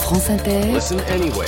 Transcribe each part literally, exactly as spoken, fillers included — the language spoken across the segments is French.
France Inter, Listen anyway.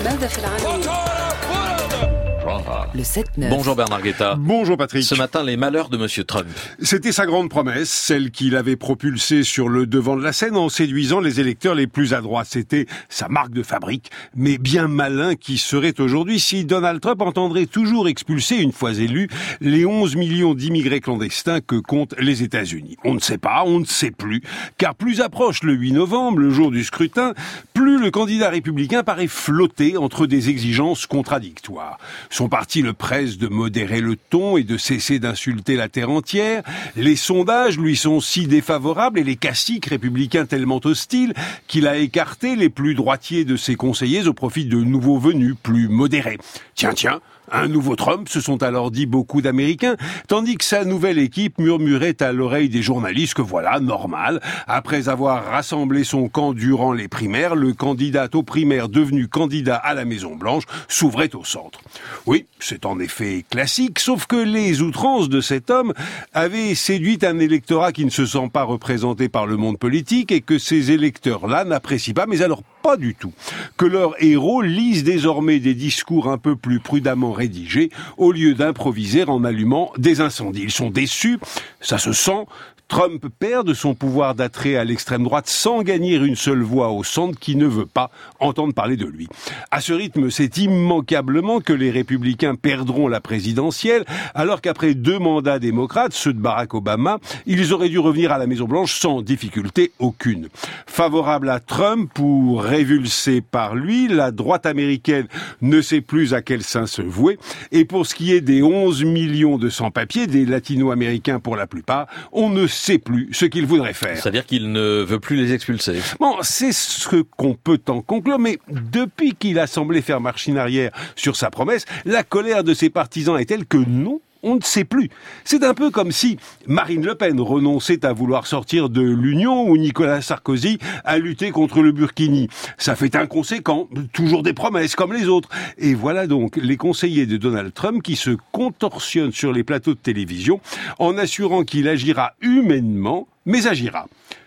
le sept neuf. Bonjour Bernard Guetta. Bonjour Patrick. Ce matin, les malheurs de Monsieur Trump. C'était sa grande promesse, celle qu'il avait propulsée sur le devant de la scène en séduisant les électeurs les plus à droite. C'était sa marque de fabrique, mais bien malin qui serait aujourd'hui si Donald Trump entendrait toujours expulser, une fois élu, les onze millions d'immigrés clandestins que comptent les États-Unis. On ne sait pas, on ne sait plus, car plus approche le huit novembre, le jour du scrutin, plus le candidat républicain paraît flotter entre des exigences contradictoires. Son parti le presse de modérer le ton et de cesser d'insulter la terre entière. Les sondages lui sont si défavorables et les caciques républicains tellement hostiles qu'il a écarté les plus droitiers de ses conseillers au profit de nouveaux venus plus modérés. Tiens, tiens, un nouveau Trump, se sont alors dit beaucoup d'Américains, tandis que sa nouvelle équipe murmurait à l'oreille des journalistes que voilà, normal, après avoir rassemblé son camp durant les primaires, le candidat aux primaires devenu candidat à la Maison-Blanche s'ouvrait au centre. Oui, c'est en effet classique, sauf que les outrances de cet homme avaient séduit un électorat qui ne se sent pas représenté par le monde politique et que ces électeurs-là n'apprécient pas, mais alors pas du tout. Que leurs héros lisent désormais des discours un peu plus prudemment rédigés au lieu d'improviser en allumant des incendies. Ils sont déçus, ça se sent. Trump perd de son pouvoir d'attrait à l'extrême droite sans gagner une seule voix au centre qui ne veut pas entendre parler de lui. À ce rythme, c'est immanquablement que les républicains perdront la présidentielle, alors qu'après deux mandats démocrates, ceux de Barack Obama, ils auraient dû revenir à la Maison-Blanche sans difficulté aucune. Favorable à Trump ou révulsée par lui, la droite américaine ne sait plus à quel saint se vouer. Et pour ce qui est des onze millions de sans-papiers, des latino-américains pour la plupart, on ne sait plus ce qu'il voudrait faire. C'est-à-dire qu'il ne veut plus les expulser. Bon, c'est ce qu'on peut en conclure, mais depuis qu'il a semblé faire machine arrière sur sa promesse, la colère de ses partisans est telle que non, on ne sait plus. C'est un peu comme si Marine Le Pen renonçait à vouloir sortir de l'Union ou Nicolas Sarkozy à lutter contre le burkini. Ça fait inconséquent, toujours des promesses comme les autres. Et voilà donc les conseillers de Donald Trump qui se contorsionnent sur les plateaux de télévision en assurant qu'il agira humainement, mais agira.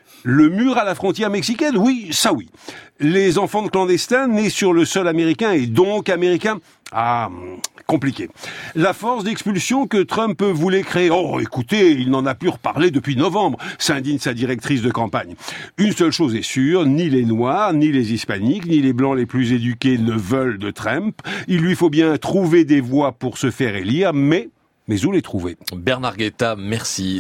Le mur à la frontière mexicaine, oui, ça oui. Les enfants de clandestins nés sur le sol américain et donc américains, ah, compliqué. La force d'expulsion que Trump voulait créer, oh, écoutez, il n'en a plus reparlé depuis novembre, s'indigne sa directrice de campagne. Une seule chose est sûre, ni les Noirs, ni les Hispaniques, ni les Blancs les plus éduqués ne veulent de Trump. Il lui faut bien trouver des voix pour se faire élire, mais, mais où les trouver? Bernard Guetta, merci.